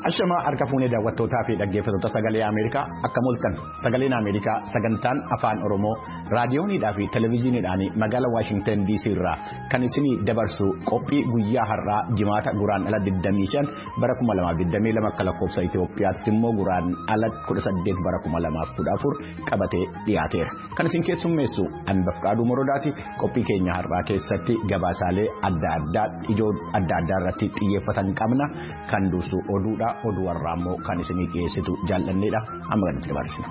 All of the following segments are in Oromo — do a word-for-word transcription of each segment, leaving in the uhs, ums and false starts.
Ashama harka fuunee daawwattootaa fi dhaggeeffattoota sagalee Ameerikaa akka mul'atan sagaleen Ameerikaa sagantaan afaan Oromoo raadiyoonidhaa fi televezyiiniidhaan magaalaa Waashingtan D C irraa kan isinii dabarsu qophii guyyaa har'aa jimaata guraandhala digdamii shan bara kuma lamaaf digdamii lama akka lakkoofsa Itoophiyaatti immoo guraandhala kudha saddeet bara kuma lamaaf kudha afur qabatee dhiyaateera. Kan isin keessummeessu Anbafqaaduu Morodaati. Qophii keenya har'aa keessatti gabaasaalee adda addaa ijoo adda addaa irratti xiyyeeffatan qabna. Kan dursu oduudha. Oduu warraa immoo kan isinii dhiyeessitu jaallanneedha. Amma gaditti dabarsina.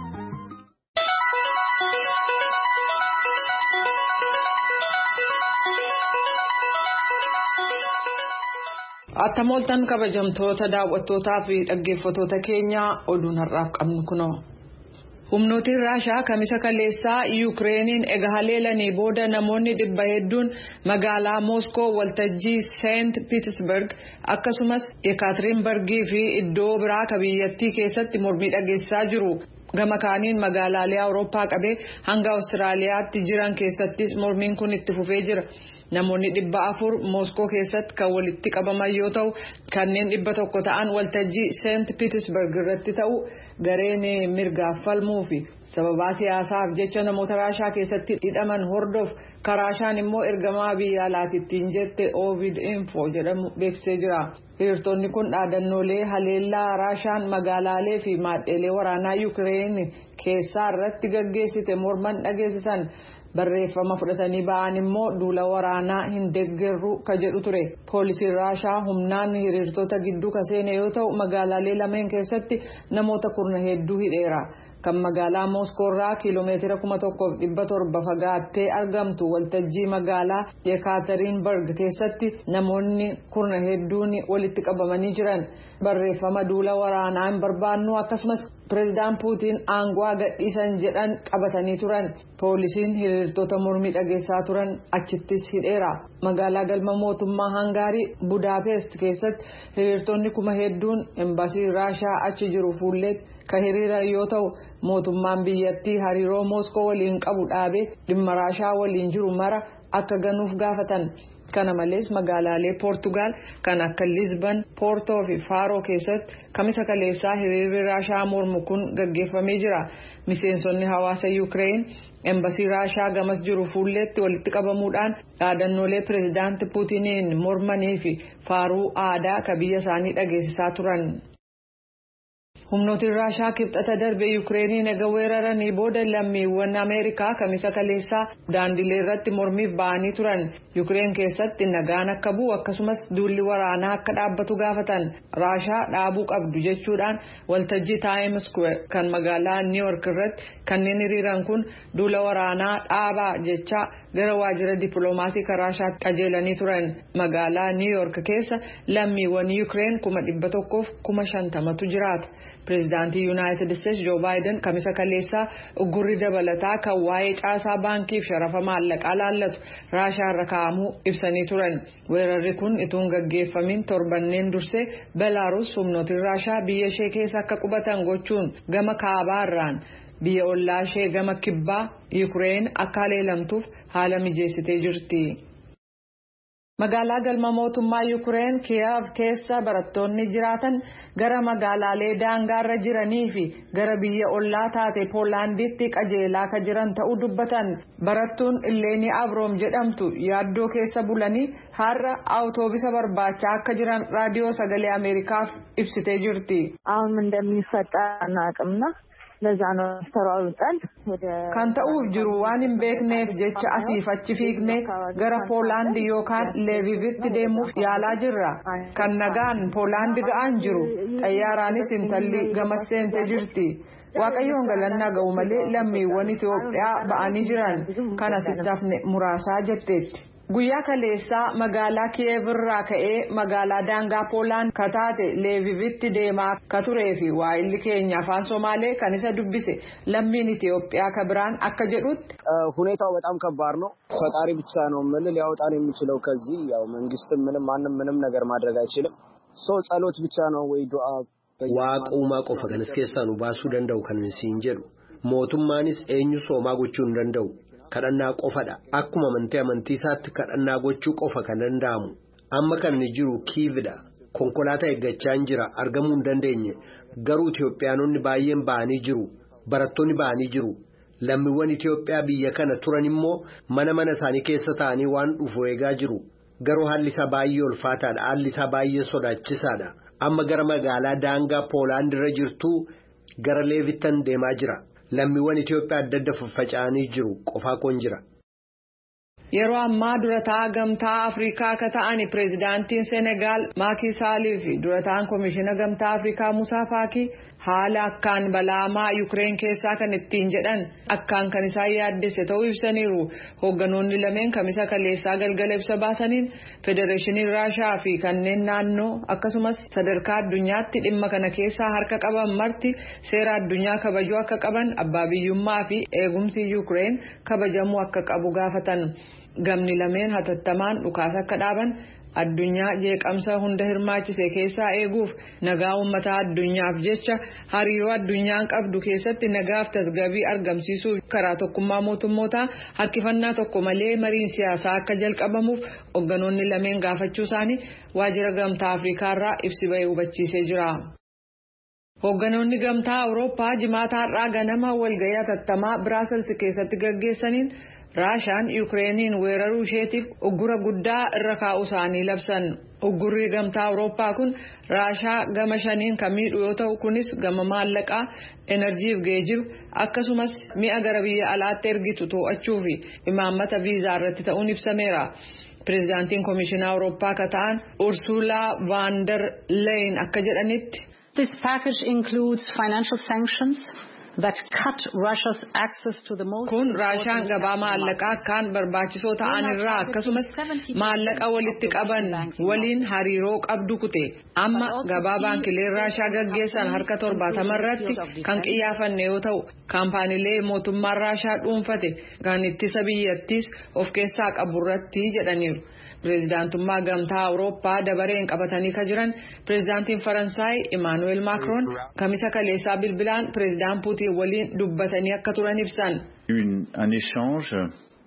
Attamoltan kabajamtoota daawwattootaa fi dhaggeeffattoota keenya oduun har'aaf qabnu kunoo. Humnootiin Raashaa kamisa kaleessaa Yukireeniin ega haleelanii booda namoonni dhibba hedduun magaalaa Mooskoo waltajjii Seent Piitersberg akkasumas Yekaaterinbargii fi iddoo biraa ka biyyattii keessatti mormii dhageessisaa jiru. Gama kaaniin magaalaalee Awurooppaa qabee hanga Awustiraaliyaatti jiran keessattis mormiin kun itti fufee jira. Namoonni dhibba afur Mooskoo keessatti kan walitti qabaman yoo ta'u kanneen dhibba tokko ta'an waltajjii Seent Piitersberg irratti ta'u gareen mirgaaf falmuu fi sababaa siyaasaaf jecha namoota Raashaa keessatti hidhaman hordof Raashaan immoo ergamaa biyya alaatittiin jette Ovid Info jedhamu beeksisee jira. Hiriirtonni kun dhaadannoolee haleellaa Raashaan magaalaalee fi maadheelee waraanaa Yuukireen keessaa irratti gaggeessite morman dhageessisan. Barreeffama fudhatanii ba'an immoo duula waraanaa hin deeggarru ka jedhu ture. Poolisiin Raashaa humnaan hiriirtota gidduu ka seene yoo ta'u magaalaalee lameen keessatti namoota kurna hedduu hidheera. Kan magaalaa Mooskoo irraa kiiloomeetira kuma tokkoof dhibba torba fagaattee argamtu waltajjii magaalaa Yekaaterinbarg keessatti namoonni kurna hedduun walitti qabamanii jiran. Barreeffama duula waraanaa hin barbaannu akkasumas Pireezidaan Puutiin aangoo gadhiisan jedhan qabatanii turan. Poolisiin hiriirtota mormii dhageessaa turan achittis hidheera. Magaalaa galma mootummaa Hangaarii Budaapest keessatti hiriirtonni kuma hedduun embaasii Raashaa achi jiru fuulleetti kan hiriiran yoo ta'u mootummaan biyyattii hariiroo Mooskoo waliin qabu dhaabee dhimma Raashaa waliin jiru mara akka ganuuf gaafatan. Kana malees magaalaalee Poortugaal kan akka Lisbon, Poortoo fi Faaroo keessatti kamisa kaleessaa hiriirri Raashaa mormu kun gaggeeffamee jira. Miseensonni hawaasa Yuukireen embaasii Raashaa gamas jiru fuulleetti walitti qabamuudhaan dhaadannoolee Pireezidaantii Puutiniin mormanii fi faaruu aadaa ka biyya isaanii dhageessisaa turan. Humnootiin Raashaa kibxata darbe Yukireeniin ega weeraranii booda lammiiwwan Ameerikaa kamisa kaleessaa daandilee irratti mormiif ba'anii turan. Yukireen keessatti nagaan akka bu'u akkasumas duulli waraanaa akka dhaabbatu gaafatan. Raashaa dhaabuu qabdu jechuudhaan waltajjii Times Square kan magaalaa New York irratti kanneen hiriiran kun duula waraanaa dhaabaa jecha gara waajjira dippiloomaasii kan Raashaatti qajeelanii turan. Magaalaa New York keessa lammiiwwan Yukireen kuma dhibba tokkoof kuma shantamatu jiraata. Pireezidaantii Yuunaayitid Isteetsi Joo Baayiden kamisa kaleessaa uggurri dabalataa kan waa'ee caasaa baankiif sharafa maallaqaa laallatu Raashaa irra kaa'amuu ibsanii turan. Weerarri kun ituun gaggeeffamin torbanneen dursee Belarus humnootiin Raashaa biyya ishee keessa akka qubatan gochuun gama kaabaa irraan biyya ollaa ishee gama kibbaa Yuukireen akka haleelamtuuf haala mijeessitee jirti. Magaalaa galma mootummaa Yuukireen Kiev keessa barattoonni jiraatan gara magaalaalee daangaarra jiranii fi gara biyya ollaa taate Poolaanditti qajeelaa ka jiran ta'uu dubbatan. Barattuun Ileeni Abroom jedhamtu yaaddoo keessa bulanii har'a awutoobisa barbaachaa akka jiran raadiyoo sagalee Ameerikaaf ibsitee jirti. አሁን እንደሚፈጠር አናውቅምና ለዛ ነው ተሯሩጠን ወደ kan ta'uuf jiru waan hin beekneef jecha asiif achi fiigne gara Poolaand yookaan Leevivitti deemuuf yaalaa jirra. Kan nagaan Poolaand ga'aan jiru xayyaaraanis intalli gamas seentee jirti. Waaqayyoon galannaa ga'u malee lammiiwwan Itoophiyaa ba'anii jiran kan asitti hafne muraasaa jetteetti. Guyyaa kaleessaa magaalaa Kiev irraa ka'ee magaalaa daangaa Poolaan kataate Leevivitti deemaa ka turee fi waa'illi keenya afaan Somaalee kan isa dubbise lammiin Itoophiyaa ka biraan akka jedhutti ሁኔታው በጣም ከባድ ነው። ፈጣሪ ብቻ ነው ምን ሊያወጣን የሚችለው ከዚህ ያው መንግስትም ምንም ማንም ምንም ነገር ማድረግ አይችልም። ሶ ጸሎት ብቻ ነው ወይ ዱዓ ዋቁማ ቆፈ ከነስ keessaa nu baasuu danda'u kan siin jedhu mootummaanis eenyu soomaa gochuu hin danda'u. kadhannaa qofadha akkuma amantii amantii isaatti kadhannaa gochuu qofa kan danda'amu amma kan ni jiru Kiividha konkolaataa eeggachaa jira argamuu hin dandeenye garuu Itoophiyaanonni baay'een ba'anii jiru barattoonni ba'anii jiru lammiiwwan Itoophiyaa biyya kana turan immoo mana mana isaanii keessa taa'anii waan dhufu eegaa jiru garuu haalli isaa baay'ee ulfaataadha haalli isaa baay'ee sodaachisaadha amma gara magaalaa daangaa Poolaand irra jirtu gara Leevitan deemaa jira lammiiwwan Itoophiyaa adda adda faffaca'anii jiru qofaa koon jira. Yeroo ammaa durataa gamtaa Afrikaa akka ta'an pireezidaantiin Senegaal Maaki Saalii fi durataan Komishiina Gamtaa Afrikaa Musaa Faakii haala akkaan balaamaa Yuukireen keessaa kan ittiin jedhan akkaan kan isaan yaaddesse ta'uu ibsaniiru. Hoogganoonni lameen kamisa kaleessaa galgala ibsa baasaniin Federeeshinii Raashaa fi kanneen naannoo akkasumas sadarkaa addunyaatti dhimma kana keessaa harka qaban marti seera addunyaa kabajuu akka qaban abbaa biyyummaa fi eegumsi Yuukireen kabajamuu akka qabu gaafatan. Gamni lameen hatattamaan dhukaasa akka dhaaban addunyaa jeeqamsa hunda hirmaachise keessaa eeguuf nagaa uummataa addunyaaf jecha hariiroo addunyaan qabdu keessatti nagaaf tasgabbii argamsiisuuf karaa tokkummaa mootummootaa harkifannaa tokko malee mariin siyaasaa akka jalqabamuuf hoogganoonni lameen gaafachuu isaanii waajjira gamtaa Afriikaarraa ibsi bahee hubachiisee jira. Hoogganoonni gamtaa Awurooppaa jimaata har'aa ganama walgahii hatattamaa Biraasels keessatti gaggeessaniin Raashaan Yuukireeniin weeraruu isheetiif uggura guddaa irra kaa'uu isaanii labsan. Uggurri gamtaa Awurooppaa kun Raashaa gama shaniin kan miidhu yoo ta'u kunis gama maallaqaa, enerjiif geejiba akkasumas mi'a gara biyya alaatti ergitu to'achuu fi imaammata viizaa irratti ta'uun ibsameera. Pireezidaantiin Komishinaa Awurooppaa akka ta'an Ursulaa van der Leyen akka jedhanitti. This package includes financial sanctions that cut Russia's access to the most kun Raashaan gabaa maallaqaa kan barbaachisoo ta'an irraa akkasumas maallaqa walitti qaban waliin hariiroo qabdu kute amma gabaa baankilee Raashaa gaggeessan harka torbaatama irratti kan xiyyeeffanne yoo ta'u kaampaaniilee mootummaan Raashaa dhuunfate kan ittisa biyyattiis of keessaa qabu irratti jedhaniiru. Pireezidaantummaa gamtaa Awurooppaa dabareen qabatanii kan jiran pireezidaantiin Faransaay Emmanuel Macron kamisa kaleessaa bilbilaan pireezidaan Puutiin waliin dubbatanii akka turan ibsan. Un échange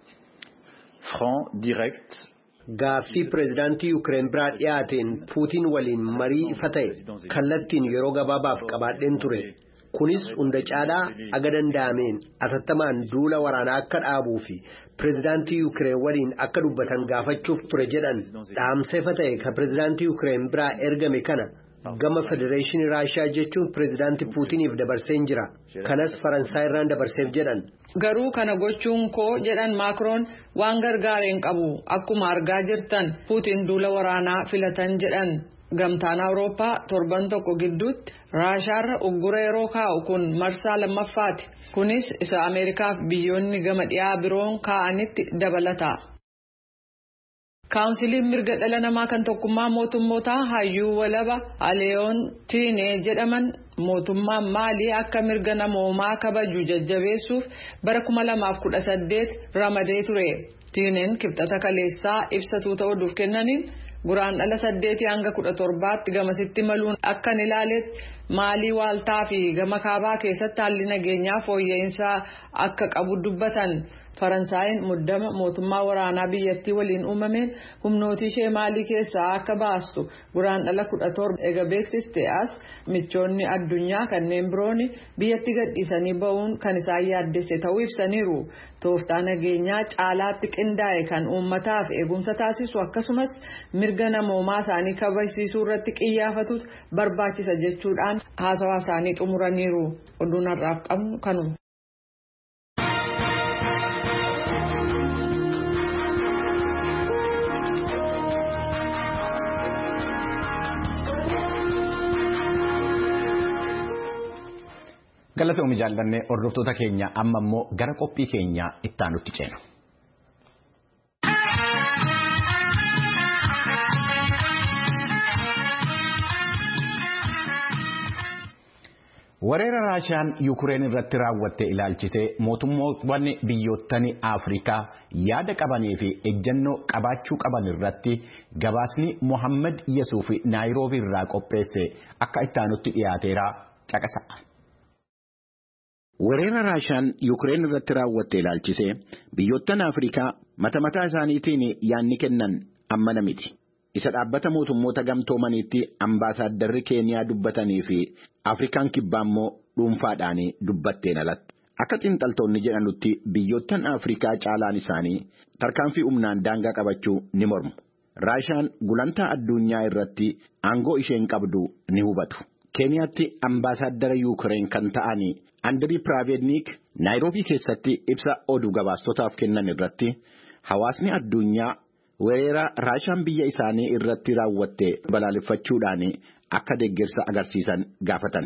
franc direct. Gaaffii pireezidaantii Yuukireen biraa dhiyaateen Puutiin waliin marii ifa ta'e kallattiin yeroo gabaabaaf qabaadheen ture. Kunis hunda caalaa aga danda'ameen atattamaan duula waraanaa akka dhaabuu fi pireezidaantii Yuukireen waliin akka dubbatan gaafachuuf ture jedhan dhaamsa ifa ta'e kan pireezidaantii Yuukireen biraa ergame kana gama Federeeshinii Raashaa jechuun pireezidaantii Puutiniif dabarseen jira. Kanas Faransaay irraan dabarseef jedhan. Garuu kana gochuun koo jedhan Maakroon waan gargaareen qabu akkuma argaa jirtan Puutiin duula waraanaa filatan jedhan. Gamtaan Awurooppaa torban tokko gidduutti Raashaarra uggura yeroo kaa'u kun marsaa lammaffaati. Kunis isa Ameerikaaf biyyoonni gama dhiyaa biroon kaa'anitti dabalata. Kaawunsiliin mirga dhala namaa kan tokkummaa mootummootaa hayyuu walaba Aleeyoon Tiinee jedhaman mootummaan Maalii akka mirga namoomaa kabaju jajjabeessuuf bara kuma lamaaf kudha saddeet ramadee ture. Tiineen kibxata kaleessaa ibsatuu ta'uuf kennaniin guraan dhala saddeetii hanga kudha torbaatti gamasitti maluun akkan ilaaletti Maalii waaltaa fi gama kaabaa keessatti haalli nageenyaa fooyya'insaa akka qabu dubbatan. Faransaayeen muddama mootummaa waraanaa biyyattii waliin uumameen humnooti ishee Maalii keessaa akka baastu guraan dhala kudha torba ega beeksiste as michoonni addunyaa kanneen biroon biyyatti gadhiisanii ba'uun kan isaan yaaddesse ta'uu ibsaniiru. Tooftaa nageenyaa caalaatti qindaa'e kan uummataaf eegumsa taasisu akkasumas mirga namoomaa isaanii kabachiisuu irratti xiyyeeffatu barbaachisa jechuudhaan haasawaa isaanii xumuraniiru. Oduun har'aaf qabnu kanuma. Galatoomii jaallanne hordoftoota keenya amma immoo gara qophii keenya itti aanutti ceenu. Weerara Raashaan Yuukireen irratti raawwatte ilaalchisee mootummoonni biyyoottan Afrikaa yaada qabanii fi ejjennoo qabaachuu qaban irratti gabaasni Mohammad Yesuuf Naayiroobii irraa qopheesse akka itti aanutti dhiyaateera caqasa. Weerara Raashaan Yuukireen irratti raawwatte ilaalchisee biyyoottan Afrikaa mata mataa isaaniitiin yaadni kennan ammana miti. isa dhaabbata mootummoota gamtoomaniitti ambaasaaddarri Keeniyaa dubbatanii fi Afrikaan kibbaa immoo dhuunfaadhaan dubbatteen alatti. Akka xiinxaltoonni jedhanutti biyyoottan Afrikaa caalaan isaanii tarkaanfii humnaan daangaa qabachuu ni mormu. Raashaan gulantaa addunyaa irratti aangoo isheen qabdu ni hubatu. Keeniyaatti ambaasaddara Yuukireen kan ta'anii Andirii Piraavedniik Naayiroobii keessatti ibsa oduu gabaastotaaf kennan irratti hawaasni addunyaa weerara Raashaan biyya isaanii irratti raawwatte balaaleffachuudhaan akka deeggarsa agarsiisan gaafatan.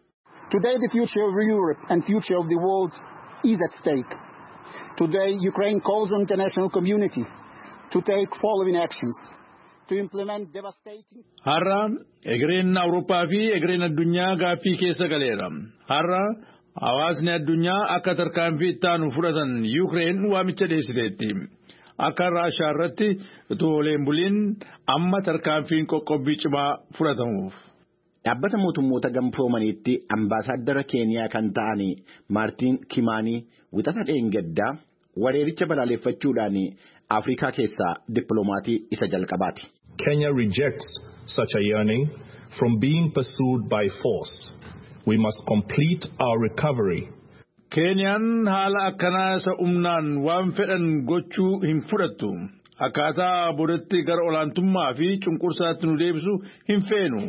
Today the future of Europe and future of the world is at stake. Today Ukraine calls on the international community to take following actions to implement devastating. Har'a egereen Awurooppaa fi egereen addunyaa gaaffii keessa galeera. Har'a hawaasni addunyaa akka tarkaanfii itti aanu fudhatan Yuukireen waamicha dhiyeessiteetti. Akka Raashaa irratti utuu oleen buliin amma tarkaanfiin qoqqobbii cimaa fudhatamuuf. Dhaabbata mootummoota gamtoomaniitti ambaasaddara Keeniyaa kan ta'anii Maartiin Kimaanii wixata dheengaddaa wareericha balaaleffachuudhaan Afrikaa keessaa dippiloomatii isa jalqabaati. Kenya rejects such a yearning from being pursued by force. We must complete our recovery. Keeniyaan haala akkanaa isa humnaan waan fedhan gochuu hin fudhattu. Akkaataa boodatti gara olaantummaa fi cunqursaatti nu deebisu hin feenu.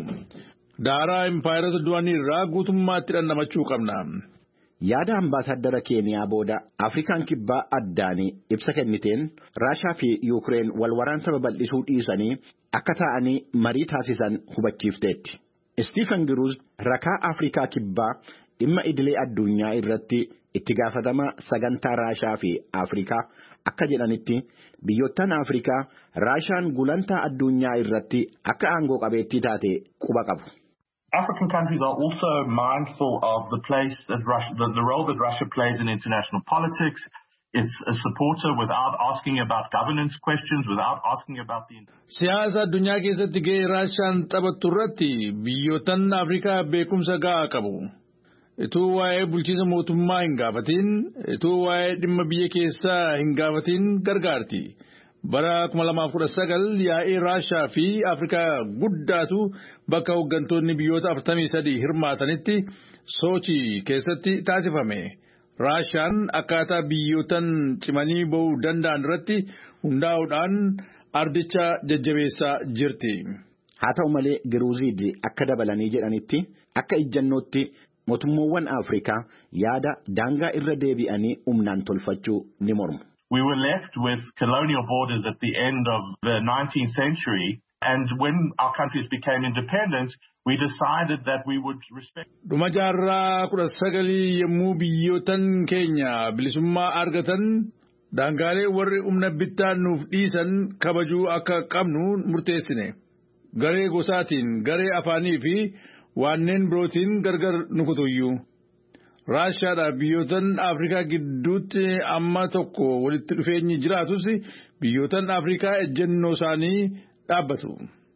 Daaraa impaayirota du'anii irraa guutummaatti dhandhamachuu qabna. Yaada ambaasaddara Keeniyaa booda Afrikaan kibbaa addaanii ibsa kenniteen Raashaa fi Yuukireen wal waraansa babal'isuu dhiisanii akka ta'anii marii taasisan hubachiifteetti. Stephen Giruuz rakaa Afrikaa kibbaa dhimma idilee addunyaa irratti itti gaafatama sagantaa Raashaa fi Afrikaa akka jedhanitti biyyoottan Afrikaa Raashaan gulantaa addunyaa irratti akka aangoo qabeettii taate quba qabu. African countries are also mindful of the place that Russia, the, the role that Russia plays in international politics. It's a supporter without asking about governance questions, without asking about the... Siyaasa addunyaa keessatti gahee Raashaan taphattu irratti biyyoottan Afrikaa beekumsa gahaa qabu. Ituu waa'ee bulchiinsa mootummaa hin gaafatin, ituu waa'ee dhimma biyya keessaa hin gaafatin gargaarti. Bara kuma lamaaf kudha sagal yaa'ii Raashaa fi Afrikaa guddaatu bakka hooggantoonni biyyoota afurtamii sadii hirmaatanitti Soochii keessatti taasifame. Raashaan akkaataa biyyootan cimanii ba'uu danda'an irratti hundaa'uudhaan ardicha jajjabeessaa jirti. Haa ta'u malee Giruuziid akka dabalanii jedhanitti akka ijjannootti mootummoowwan Afrikaa yaada daangaa irra deebi'anii humnaan tolfachuu ni mormu. We were left with colonial borders at the end of the nineteenth century, and when our countries became independent, we decided that we would respect... Dhuma jaarraa kudha sagalii yommuu biyyootan keenya bilisummaa argatan daangaalee warri humna bittaa nuuf dhiisan kabajuu akka qabnu murteessine. Garee gosaatiin, garee afaanii fi wanneen birootiin gargar nu kutuyyuu. Raashaadhaa biyyootan Afrikaa gidduutti amma tokko walitti dhufeenyi jiraatus biyyootan Afrikaa ejjennoo isaanii dhaabbatu.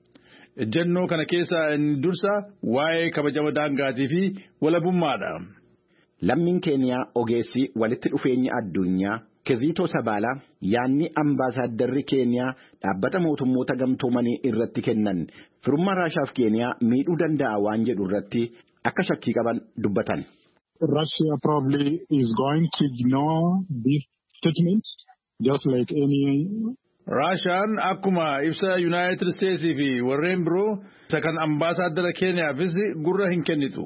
Ejjennoo kana keessa inni dursa waa'ee kabajama daangaatii fi walabummaadha. Lammiin Keeniyaa ogeessi walitti dhufeenya addunyaa Kezito Sabaalaa yaanni ambaasaaddarri Keeniyaa dhaabbata mootummoota gamtoomanii irratti kennan firummaa Raashaaf Keeniyaa miidhuu danda'a waan jedhu irratti akka shakkii qaban dubbatan. Russia probably is going to ignore this statement just like any... Raashaan akkuma ibsa United States fi warreen biroo isa kan ambaasaadara Keeniyaafis gurra hin kennitu.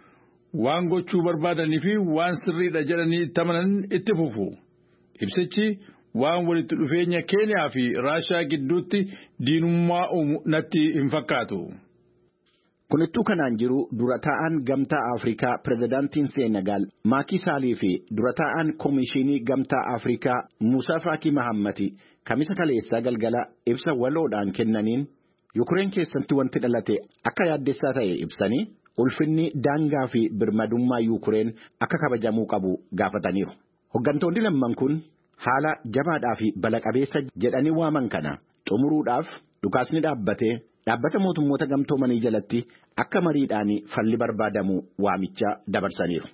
Waan gochuu barbaadanii fi waan sirriidha jedhanii itti amanan itti fufu. Ibsichi waan walitti dhufeenya Keeniyaa fi Raashaa gidduutti diinummaa uumu natti hin fakkaatu. Kunittuu kanaan jiru dura taa'an gamtaa Afrikaa pirezidaantiin Seenagaal Maakii Saalii fi dura taa'an Koomishinii Gamtaa Afrikaa Muusaa Faakii Mahammati kamisa kaleessaa galgala ibsa waloodhaan kennaniin Yuukireen keessatti wanti dhalate akka yaaddessaa ta'e ibsanii ulfinni daangaa fi birmadummaa Yuukireen akka kabajamuu qabu gaafataniiru. Hoggantoonni lamman kun haala jabaadhaa fi bala-qabeessa jedhanii waaman kana xumuruudhaaf dhukaasni dhaabbatee dhaabbata mootummoota gamtoomanii jalatti akka mariidhaan falli barbaadamu waamicha dabarsaniiru.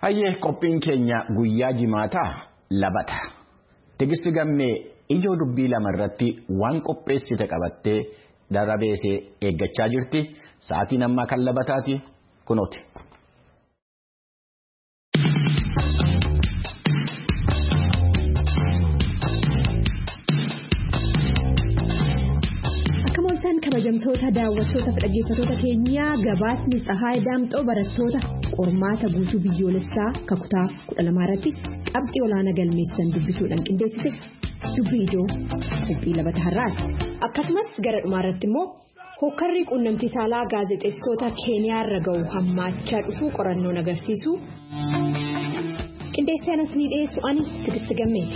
Hayyee qophiin keenya guyyaa jimaataa labata. Tigisti gammee ijoo dubbii lamarratti waan qopheessite qabattee darabeesee eeggachaa jirti. Sa'aatiin ammaa kan labataati kunooti. Kabajamtoota daawwattoota fi dhaggeeffattoota keenyaa gabaasni Tsahaay Daamxoo barattoota qormaata guutuu biyyoolessaa kutaa kudha lamaa irratti qabxii olaanaa galmeessan dubbisuudhaan qindeessite dubbii ijoo qophii labata har'aati. Akkasumas gara dhumaa irratti immoo hokkarrii quunnamtii saalaa gaazexeessitoota Keeniyaa irra ga'u hammaachaa dhufuu qorannoon agarsiisu qindeessee anas ni dhiyeessu ani Tigisti Gammeeti.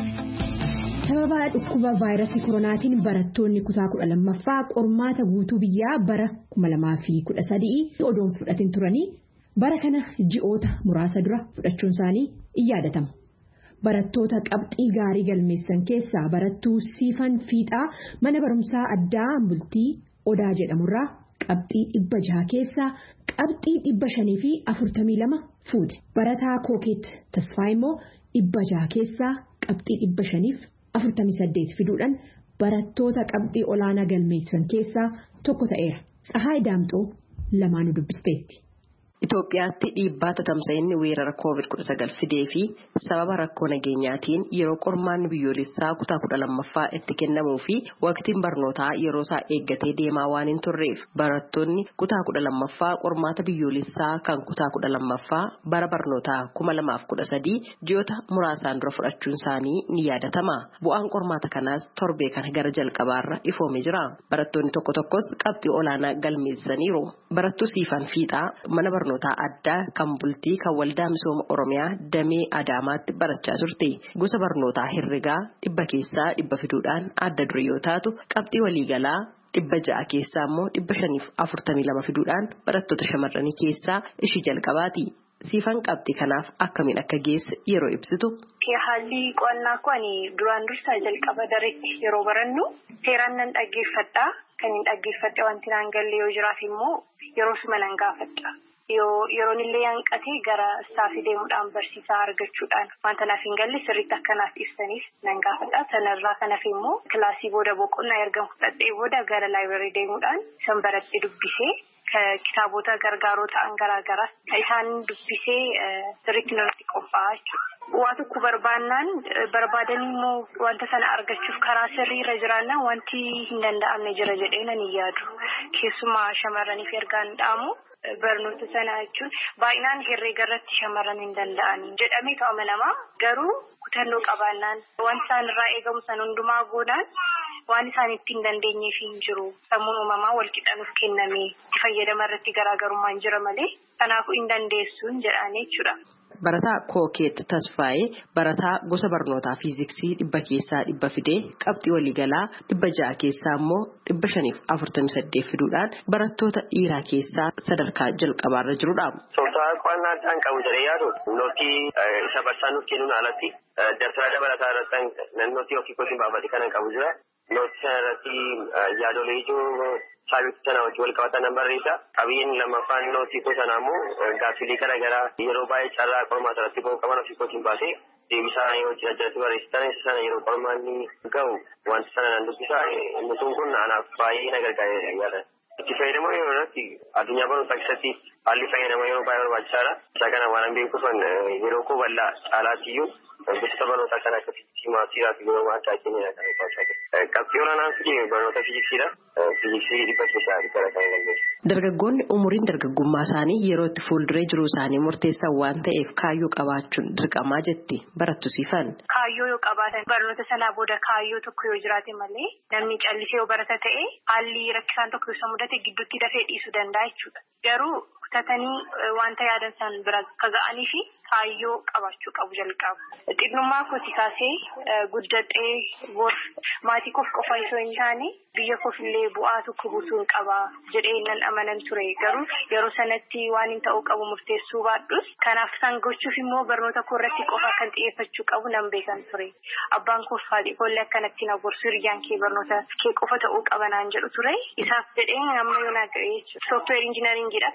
Sababa dhukkuba vaayirasii koronaatiin barattoonni kutaa kudha lammaffaa qormaata guutuu biyyaa bara kuma lamaa fi kudha sadii odoon fudhatin turanii bara kana ji'oota muraasa dura fudhachuun isaanii in yaadatama. Barattoota qabxii gaarii galmeessan keessaa barattuu Siifan Fiixaa mana barumsaa addaa bultii Odaa jedhamurraa qabxii dhibba jaha keessaa qabxii dhibba shanii fi afurtamii lama fuute. Barataa Kookeet Tasfaa immoo dhibba jaha keessaa qabxii dhibba shaniif afurtamii saddeet fiduudhaan barattoota qabxii olaanaa galmeessan keessaa tokko ta'eera. Tsahaay Daamxoo lamaanuu dubbisteetti. Itoophiyaatti dhiibbaa tatamsa'inni weerara koovid kudha sagal fidee fi sababa rakkoo nageenyaatiin yeroo qormaanni biyyoolessaa kutaa kudha lammaffaa itti kennamuu fi waqtiin barnootaa yeroo isaa eeggatee deemaa waan hin turreef barattoonni kutaa kudha lammaffaa qormaata biyyoolessaa kan kutaa kudha lammaffaa bara barnootaa kuma lamaaf kudha sadii ji'oota muraasaan dura fudhachuun isaanii ni yaadatama. Bu'aan qormaata kanaas torbee kana gara jalqabaarra ifoomee jira. Barattoonni tokko tokkos qabxii olaanaa galmeessaniiru. Barattuu Siifan Fiixaa mana barnootaa addaa kan bultii kan waldaa misooma Oromiyaa damee Adaamaatti barachaa turte. Gosa barnootaa herregaa dhibba keessaa dhibba fiduudhaan adda dure yoo taatu qabxii waliigalaa dhibba ja'a keessaa immoo dhibba shaniif afurtamii lama fiduudhaan barattoota shamarranii keessaa ishii jalqabaati. Siifan qabxii kanaaf akkamiin akka geesse yeroo ibsitu. Haalli qo'annaa kun duraan dursaa jalqaba dareetti yeroo barannu seeraan nan dhaggeeffadha. Kan hin dhaggeeffadhe wanti naan galle yoo jiraate immoo yeroo suma nan gaafadha. Yeroon illee hanqatee gara istaafii deemuudhaan barsiisaa argachuudhaan wanta naaf hin galle sirriitti akkanaaf ibsaniif nan gaafadha. Sanarraa kanaaf immoo kilaasii booda boqonnaa erga fudhadhee booda gara laayibireerii deemuudhaan san baradhee dubbisee kitaabota gargaaroo ta'an garaagaraa isaan dubbisee sirriitti natti qophaa'aa jechuudha. Waa tokko barbaannaan barbaadanii immoo wanta sana argachuuf karaa sirriirra jiraannaan wanti hin danda'amne jira jedhee nan yaadu. Keessumaa shamarraniif ergaan dhaamu. Barnoota sana jechuun baay'inaan herreega irratti shamarran hin danda'an jedhamee to'ama namaa garuu kutannoo qabaannaan waan isaan irraa eegamu san hundumaa goonaan waan isaan itti hin dandeenyeef hin jiru. Sammuun uumamaa wal qixxaanuuf kenname itti fayyadama irratti garaagarummaan jira malee kanaafuu hin dandeessuun jedhanii jechuudha. Barataa Kookeet Tasfaayee barataa gosa barnootaa fiiziksii dhibba keessaa dhibba fidee qabxii waliigalaa dhibba ja'a keessaa immoo dhibba shaniif afurtamii saddeet fiduudhaan barattoota dhiiraa keessaa sadarkaa jalqabaarra jirudha. Soortaa qo'annaa isaan qabu jedhee yaadu nootii isa barsiisaan nuuf kennuun alatti dabtara dabalataa irratti nootii ofii kootiin baafate kanan qabu jira. Nootii sana irratti yaadolee ijoo saabitti sana wajjin wal qabatan nan barreessa. Qabiyyeen lammaffaan nootii koo sanaa immoo gaaffilee garaagaraa yeroo baay'ee carraa qormaata irratti ba'uu qaban ofii kootiin baasee deebisaa yoo jiraachuu barreessitan isa sana yeroo qormaanni ga'u wanta sana nan dubbisa. Nutuun kun anaaf baay'ee na gargaaree yaada. Itti fayyadamoo yeroo irratti addunyaa barnootaa keessatti haalli fayyadamoo yeroo baay'ee barbaachisaadha. Isa kana waan beekuufan yeroo koo bal'aa caalaatiyyuu gosa barnootaa kan akka fiiziksii siiraa fi yeroo adda keenyaa kan barbaachisaa. Qabxii olaanaan fide barnoota fiiziksiidha. Fiiziksii dhibba keessaa dhibba kan galmeessu. Dargaggoonni umuriin dargaggummaa isaanii yeroo itti fuulduree jiruu isaanii murteessan waan ta'eef kaayyoo qabaachuun dirqamaa jetti barattu Siifan. Kaayyoo yoo qabaatan barnoota sanaa booda kaayyoo tokko yoo jiraate malee namni callisee yoo barata ta'e haalli rakkisaan tokko yoo mudate gidduutti dafee dhiisuu danda'a jechuudha. Garuu kutatanii wanta yaadan san bira akka ga'anii fi kaayyoo qabaachuu qabu jalqaba. Xinnummaa kooti kaasee guddadhee bor maatii koof qofa osoo hin taane biyya koof illee bu'aa tokko buusuun qaba jedhee nan amanan ture. Garuu yeroo sanatti waan hin ta'uu qabu murteessuu baadhus kanaaf san gochuuf immoo barnoota koo irratti qofa kan xiyyeeffachuu qabu nan beekan ture. Abbaan koof haadhi koollee akkanatti na gorsu hiriyyaan kee barnoota kee qofa ta'uu qaba naan jedhu ture. Isaaf jedhee amma yoo na ga'e sooftiweer injiinaringiidha kan hin barachaa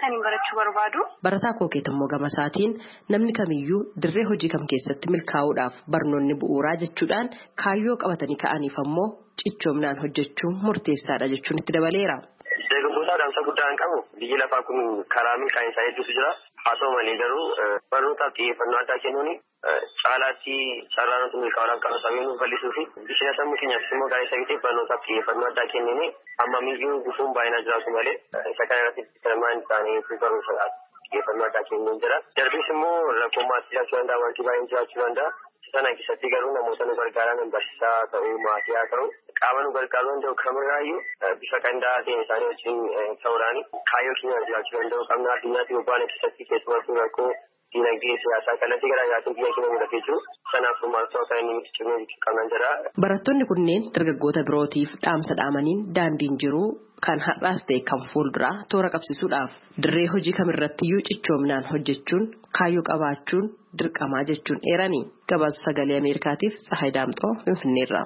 jechuu barbaadu. Barataa Kookeet immoo gama isaatiin namni kamiyyuu dirree hojii kam keessatti milkaa'uudhaaf barnoonni bu'uuraa jechuudhaan kaayyoo qabatanii ka'aniif ammoo cichoomnaan hojjechuun murteessaadha jechuun itti dabaleera. Deeggartoota dhaamsa guddaa hin qabu. Biyyi lafaa kun karaa milkaa'insaa hedduutu jira. Haa ta'u malee garuu barnootaaf xiyyeeffannoo addaa kennuun caalaatti carraa nuti milkaa'uudhaaf qabu sammuu nuuf bal'isuu fi bishina sammuu keenyaafis immoo gaarii ta'eef barnootaaf xiyyeeffannoo addaa kennine ammamiyyuu gufuun baay'inaa jiraatu malee isa kana irratti hirmaan isaanii barumsa xiyyeeffannoo addaa kennuun jira. Darbis immoo rakkoo maatii jiraachuu danda'a, wanti baay'een jiraachuu danda'a. Sana keessatti garuu namoota nu gargaaran barsiisaa ta'uu maatii haa ta'u qaama nu gargaaruu danda'u kamirraayyuu bifa qindaa'aa ta'een isaanii wajjin ta'uudhaan kaayyoo keenya jiraachuu danda'u qabna. Addunyaatti bobba'an keessatti keessumattuu rakkoo diinagdee siyaasaa kallattii garaa garaatiin biyya keenya mudatee jiru. Kanaaf maaltu akka inni nuti cimee jechuu qabnan jira. Barattoonni kunneen dargaggoota birootiif dhaamsa dhaamaniin daandiin jiru kan har'aas ta'e kan fuulduraa toora qabsiisuudhaaf dirree hojii kamirrattiyyuu cichoomnaan hojjechuun kaayyoo qabaachuun dirqamaa jechuun eeranii. Gabaasa sagalee Ameerikaatiif Tsahaay Daamxoo Finfinneerraa.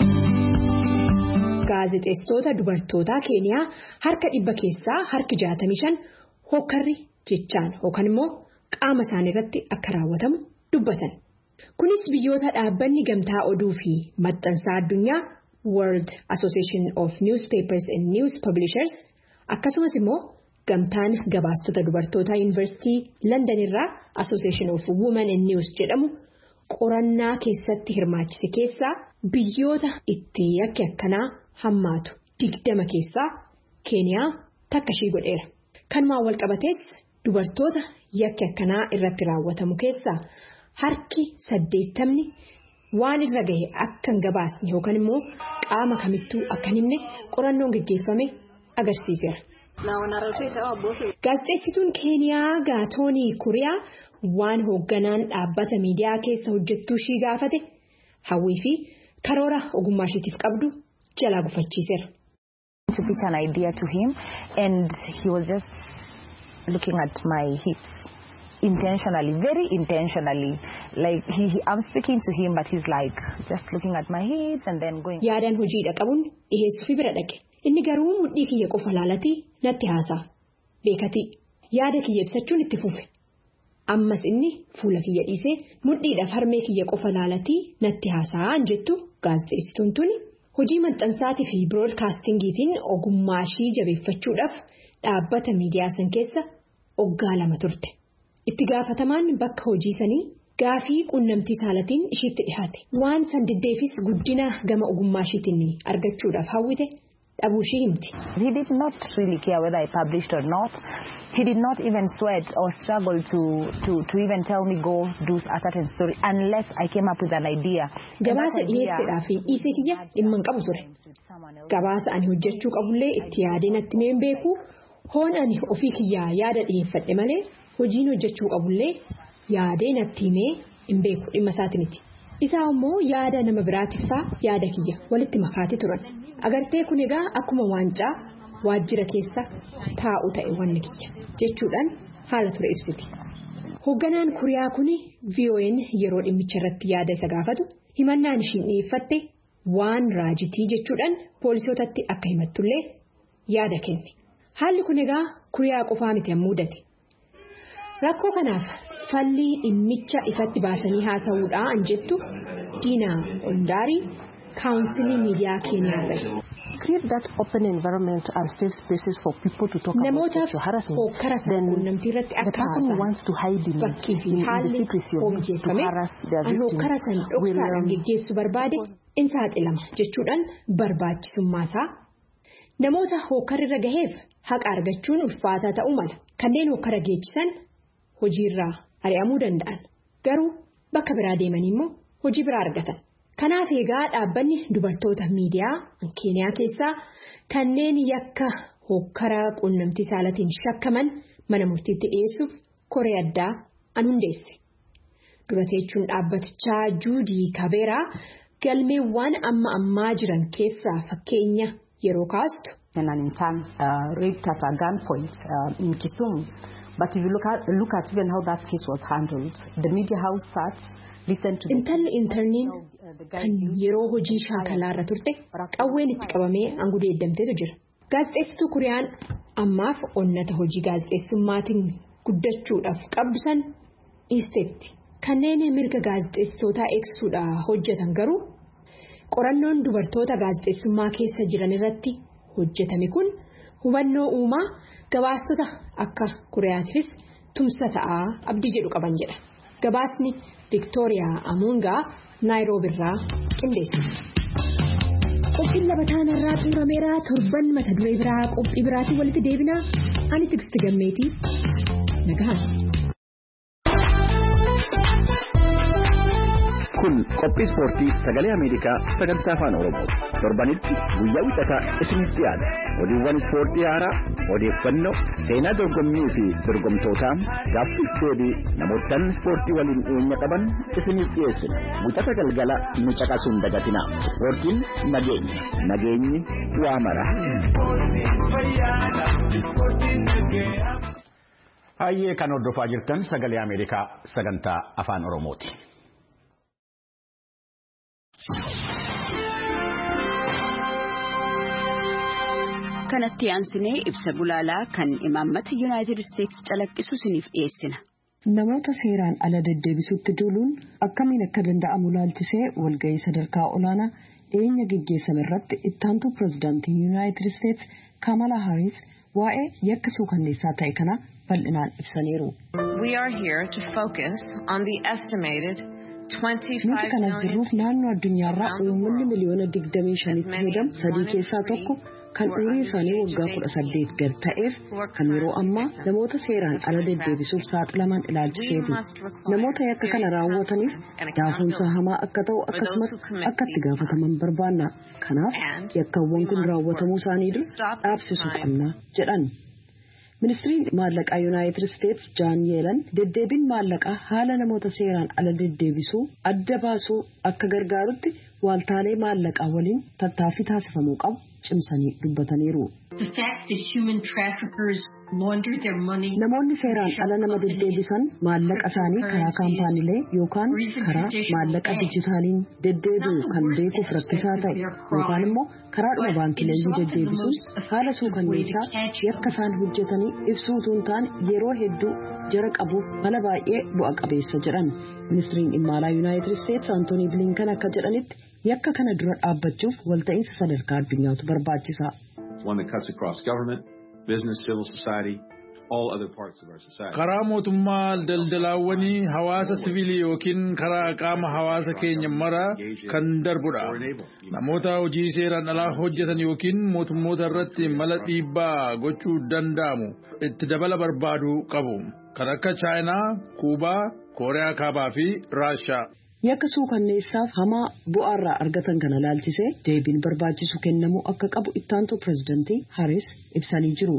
Gaazexeessitoota dubartootaa Keeniyaa harka dhibba keessaa harki jaatamii shan hokkarri jechaan yookaan immoo qaama isaanii irratti akka raawwatamu dubbatan. Kunis biyyoota dhaabbanni gamtaa oduu fi maxxansaa addunyaa World Association of Newspapers and News Publishers akkasumas immoo gamtaan gabaastota dubartootaa Yuunivarsiitii London irraa Association of Women in News jedhamu qorannaa keessatti hirmaachise keessaa biyyoota itti yakki akkanaa hammaatu digdama keessaa Keeniyaa takka ishii godheera. Kanumaan wal qabatees dubartoota yakki akkanaa irratti raawwatamu keessaa harki saddeettamni waan irra gahe akka hin gabaasne yookaan immoo qaama kamittuu akka hin himne qorannoon gaggeeffame agarsiiseera. Gaazexeessituun Keeniyaa Gaatoonii Kuriyaa waan hoogganaan dhaabbata miidiyaa keessa hojjettuu ishii gaafate hawwii fi karoora ogummaa ishiitiif qabdu jalaa gufachiiseera. To pitch an idea to him and he was just looking at my hips intentionally, very intentionally. Like he, he I'm speaking to him but he's like just looking at my hips and then going. Yaadaan hojiidha qabuun dhiheessuu fi bira dhaqe. Inni garuu mudhii kiyya qofa laalatii natti haasa'a. Beekatii yaada kiyya ibsachuun itti fufe. Ammas inni fuula kiyya dhiisee mudhiidhaaf harmee kiyya qofa laalatii natti haasa'aa jettu gaazexeessituun tuni hojii maxxansaatii fi biroodkaastingiitiin ogummaa ishii jabeeffachuudhaaf dhaabbata miidiyaa san keessa waggaa lama turte. Itti gaafatamaan bakka hojii sanii gaafii quunnamtii saalatiin ishiitti dhihaate. Waan san diddeefis guddina gama ogummaa ishiitiin argachuudhaaf hawwite. He did not really care whether I published or not. He did not even sweat or struggle to, to, to even tell me go do a certain story unless I came up with an idea. Gabaasa dhiyeessedhaa fi dhiisee kiyya dhimma hin qabu ture. Gabaasa ani hojjechuu qabullee itti yaadee natti mee hin beeku. Hoon ani ofii kiyyaa yaada dhiyeeffadhe malee hojiin hojjechuu qabullee yaadee natti mee hin beeku dhimma isaatiniti. Isaa immoo yaada nama biraatiifaa yaada kiyya walitti makaati turan. Agartee kun egaa akkuma waancaa waajjira keessa taa'u ta'e wanni kiyya jechuudhaan haala ture ibsiti. Hoogganaan Kuriyaa kun V O N yeroo dhimmicha irratti yaada isa gaafatu himannaan ishiin dhiyeeffatte waan raajitii jechuudhaan poolisootatti akka himattullee yaada kenne. Haalli kun egaa Kuriyaa qofaa miti mudate. Rakkoo kanaaf falli dhimmicha ifatti baasanii haasa'uudhaan jettu Diinaa Ondaarii kaawunsilii miidiyaa Keeniyaa create that open environment and safe spaces for people to talk about sexual harassment. Then the person who wants to hide in, in, in the secrecy of this to harass their victims will um, geggeessu barbaade in saaxilama jechuudhaan barbaachisummaa namoota hokkarra gaheef haqa argachuun ulfaataa ta'uu mala. Kanneen hokkara geessisan hojiirraa ari'amuu danda'an. Garuu bakka biraa deemanii immoo hojii biraa argatan. Kanaaf egaa dhaabbanni dubartoota miidiyaa Keeniyaa keessaa kanneen yakka hokkara quunnamtii saalatiin shakkaman mana murtiitti dhiyeessuuf koree addaa an hundeesse. Dura teechuun dhaabbatichaa Juudii Kabeeraa galmeewwan amma ammaa jiran keessaa fakkeenya yeroo kaastu. And an intern uh, raped at a gunpoint uh, in Kisumu. But if you look at, look at even how that case was handled, the media house sat. Intalli intarniin kan yeroo hojii shaakalaa irra turte qawween itti qabamee angudee eeddamteetu jira. Gaazexeessituu Kuriyaan ammaaf onnata hojii gaazexeessummaatiin guddachuudhaaf qabsan dhiisteetti. Kanneen mirga gaazexeessitootaa eegsuudhaaf hojjetan garuu qorannoon dubartoota gaazexeessummaa keessa jiran irratti hojjetame kun hubannoo uumaa gabaastota akka Kuriyaatiifis tumsa ta'aa abdii jedhu qaban jedha. Gabaasni Viktooriyaa Amungaa Naayiroobi irraa qindeessite. Qophiin labataan irraa xumurameera. Torban mata duree biraa qophii biraatiin walitti deebina. Ani Tigisti Gammeetii nagahan. Kun qophii ispoortii sagalee Ameerikaa sagantaa afaan Oromoo torbanitti guyyaa wixataa isiniif dhiyaata. Oduuwwan ispoortii haaraa, odeeffannoo, seenaa dorgommii fi dorgomtootaa, gaaffii deebii namoota ispoortii waliin dhiyeenya qaban isiniif dhiyeessina. Wixata galgala nu caqasuun dagatina. Ispoortiin nageenya, nageenyi waa mara. Hayyee kan hordofaa jirtan sagalee Ameerikaa sagantaa afaan Oromooti. Kanatti aansinee ibsa bulaalaa kan imaammata Yuunaayitid Isteetsi calaqqisu isiniif dhiyeessina. Namoota seeraan ala deddeebisuutti duuluun akkamiin akka danda'amu laalchisee walga'ii sadarkaa olaanaa dhiyeenya gaggeessame irratti ittaantuu pirezidaantii Yuunaayitid Isteetsi Kamala Harris waa'ee yakka suukanneessaa ta'e kana bal'inaan ibsaniiru. We are here to focus on the estimated Nuti kanas jirruuf naannoo addunyaarraa uummanni miliyoona digdamii shanitti fayyadamu sadii keessaa tokko kan umurii isaanii waggaa kudha saddeet gad ta'eef kan yeroo ammaa namoota seeraan ala deddeebisuuf saaxilaman ilaalchiseetu. Namoota yakka kana raawwataniif daafoomsa hamaa akka ta'u akkasumas akka itti gaafataman barbaanna. Kanaaf yakkawwan kun raawwatamuu isaanii dura dhaabsisuu qabna jedhan. Ministiriin maallaqaa Yuunaayitid Isteetsi Jaan Yeelan deddeebiin maallaqaa haala namoota seeraan ala deddeebisuu adda baasuu akka gargaarutti waaltaalee maallaqaa waliin tattaaffii taasifamuu qabu cimsanii dubbataniiru. Namoonni seeraan ala nama deddeebisan maallaqa isaanii karaa kaampaaniilee yookaan karaa maallaqa dijitaaliin deddeebi'u kan beekuuf rakkisaa ta'e yookaan immoo karaadhuma baankiileeyyuu deddeebisuun haala suukanneessaa yakka isaan hojjetanii ibsuu utuu hin taane yeroo hedduu jara qabuuf mala baay'ee bu'a qabeessa jedhan. Ministiriin dhimma alaa Yuunaayitid Isteetsi Antoonii Bilinkan akka jedhanitti yakka kana dura dhaabbachuuf walta'iinsa sadarkaa addunyaatu barbaachisa. One that cuts across government, business, civil society, all other parts of our society. Karaa mootummaa daldalaawwanii hawaasa siviilii yookiin karaa qaama hawaasa keenya mara kan darbudha. Namoota hojii seeraan alaa hojjetan yookiin mootummoota irratti mala dhiibbaa gochuu danda'amu itti dabala barbaaduu qabu. Kan akka Chaayinaa, Kuubaa, Kooriyaa Kaabaa fi Raashaa. Yakka suukanneessaaf hamaa bu'aarraa argatan kana laalchisee deebiin barbaachisu kennamuu akka qabu ittaantuu pirezidaantii Harris ibsanii jiru.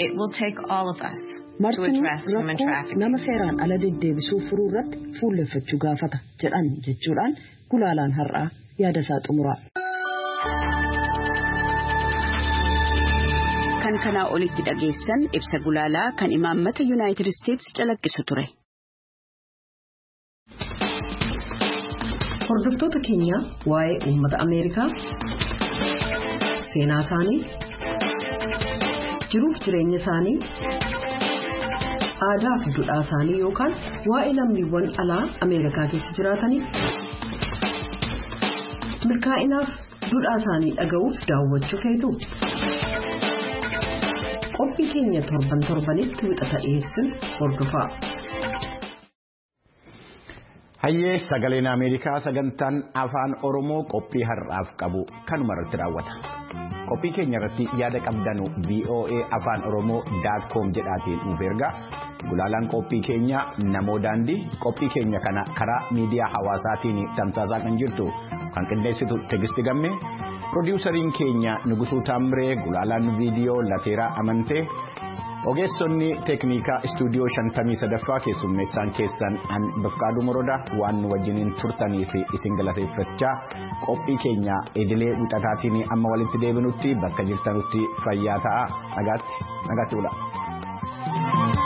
Martinuu rakkoo nama seeraan ala deddeebisuu furuu irratti fuulleffachuu gaafata jedhan jechuudhaan gulaalaan har'aa yaada isaa xumura. Kan kanaa olitti dhageessan ibsa gulaalaa kan imaammata Yuunaayitid Isteetsi calaqqisu ture. Hordoftoota keenya waa'ee uummata Ameerikaa seenaa isaanii jiruuf jireenya isaanii aadaa fi duudhaa isaanii yookaan waa'ee lammiiwwan alaa Ameerikaa keessa jiraatanii milkaa'inaaf duudhaa isaanii dhaga'uuf daawwachuu feetu. Qophii keenya torban torbanitti wixata dhiyeessuun hordofaa. Hayyee sagaleen Ameerikaa sagantaan afaan Oromoo qophii har'aaf qabu kanuma irratti raawwata. Qophii keenya irratti yaada qabdanu V O A afaan Oromoo dot com jedhaatiin nuuf ergaa. Gulaalaan qophii keenya namoo daandii qophii keenya kana karaa miidiyaa hawaasaatiin tamsaasaa kan jirtu kan qindeessitu Tigisti Gammee. Produusariin keenya Nugusuu Taamree, gulaalaan viidiyoo Lateeraa Amantee. Ogeessonni teeknikaa istuudiyoo shantamii sadaffaa keessummeessaan keessan an Bafqaaduu Morodaa waan nu wajjiniin turtanii fi isin galateeffachaa qophii keenya idilee wixataatiin amma walitti deebinutti bakka jirtanutti fayyaa ta'aa nagaatti nagaatti bula.